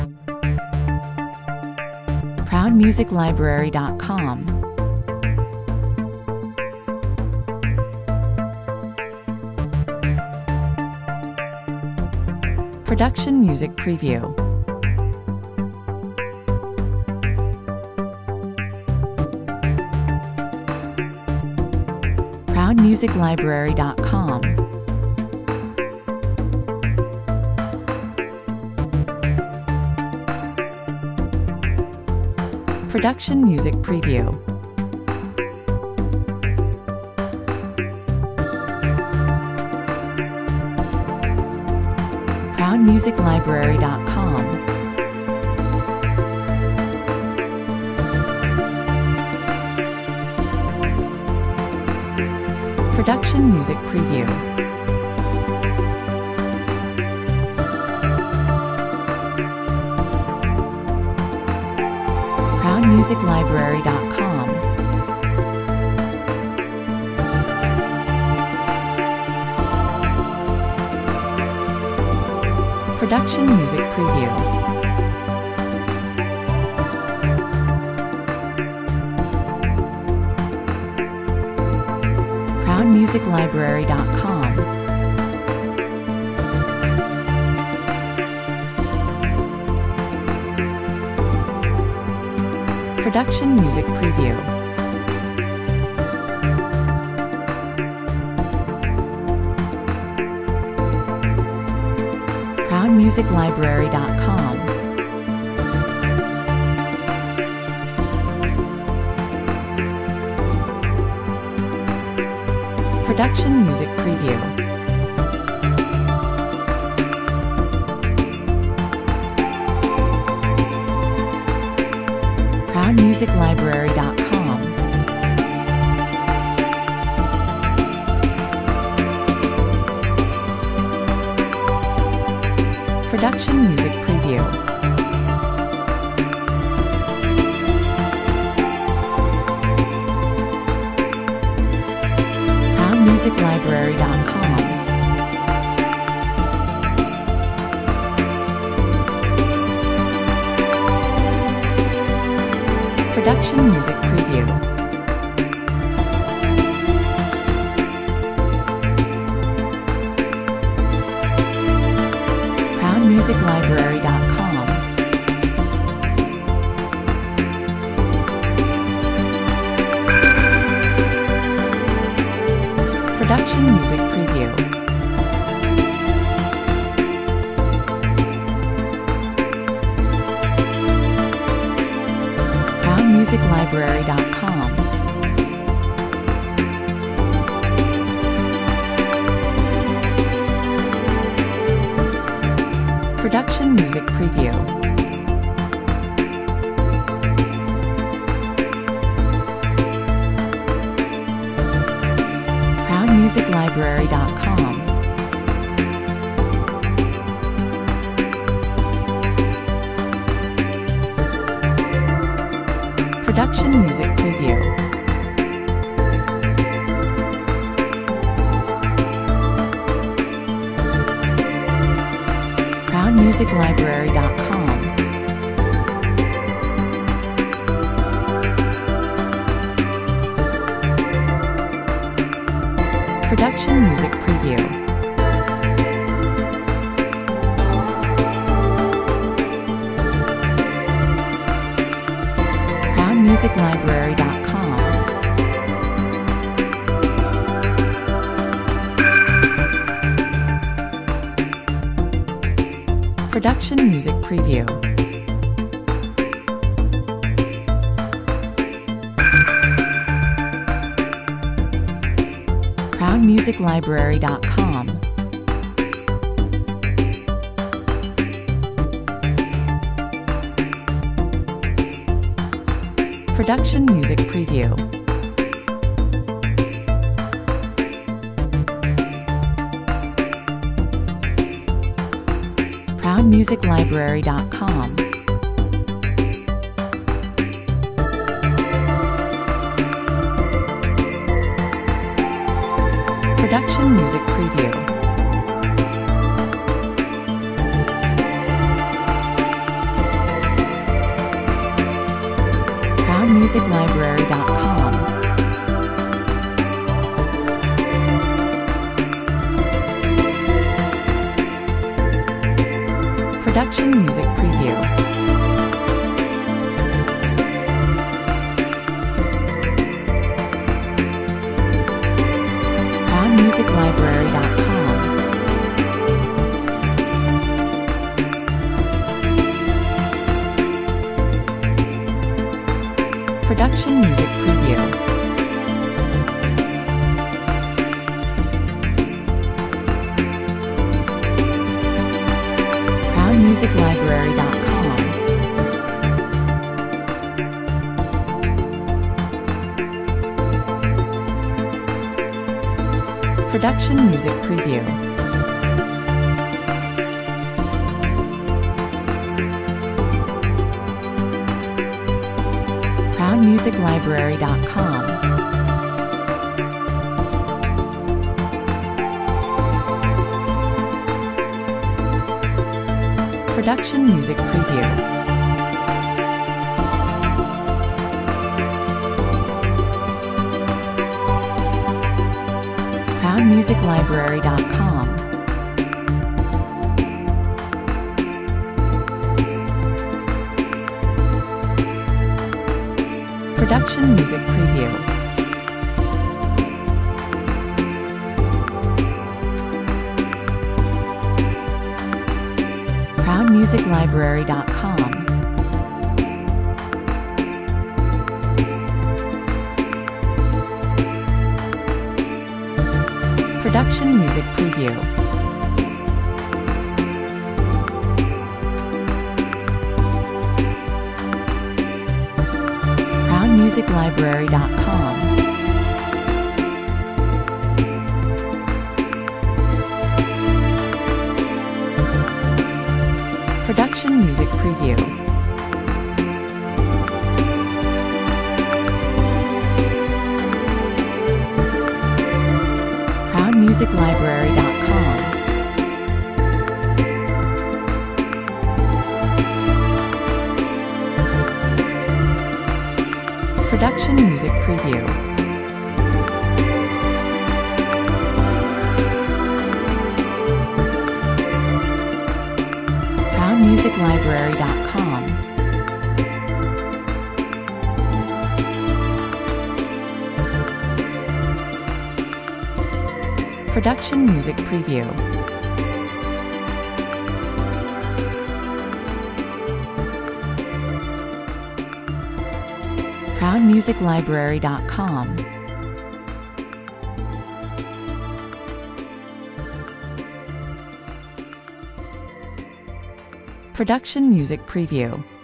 ProudMusicLibrary.com. Production Music Preview. ProudMusicLibrary.com. Production Music Preview. ProudMusicLibrary.com. Production Music Preview. ProudMusicLibrary.com. Production Music Preview. ProudMusicLibrary.com. Production Music Preview. ProudMusicLibrary.com. Production Music Preview. ProudMusicLibrary.com. Production Music Preview. ProudMusicLibrary.com. Production Music Preview. ProudMusicLibrary.com. Production Music Preview. ProudMusicLibrary.com. Production Music Preview. ProudMusicLibrary.com. Production Music Preview. ProudMusicLibrary.com. Production Music Preview. ProudMusicLibrary.com. Production Music Preview. ProudMusicLibrary.com. Production Music Preview. ProudMusicLibrary.com. Production Music Preview. ProudMusicLibrary.com. Production Music Preview. ProudMusicLibrary.com. Production Music Preview. ProudMusicLibrary.com. Production Music Preview. ProudMusicLibrary.com. Production Music Preview. ProudMusicLibrary.com. Production Music Preview. ProudMusicLibrary.com. Production Music Preview. ProudMusicLibrary.com. Production Music Preview. ProudMusicLibrary.com. Production Music Preview. ProudMusicLibrary.com. Production Music Preview. ProudMusicLibrary.com. Production Music Preview.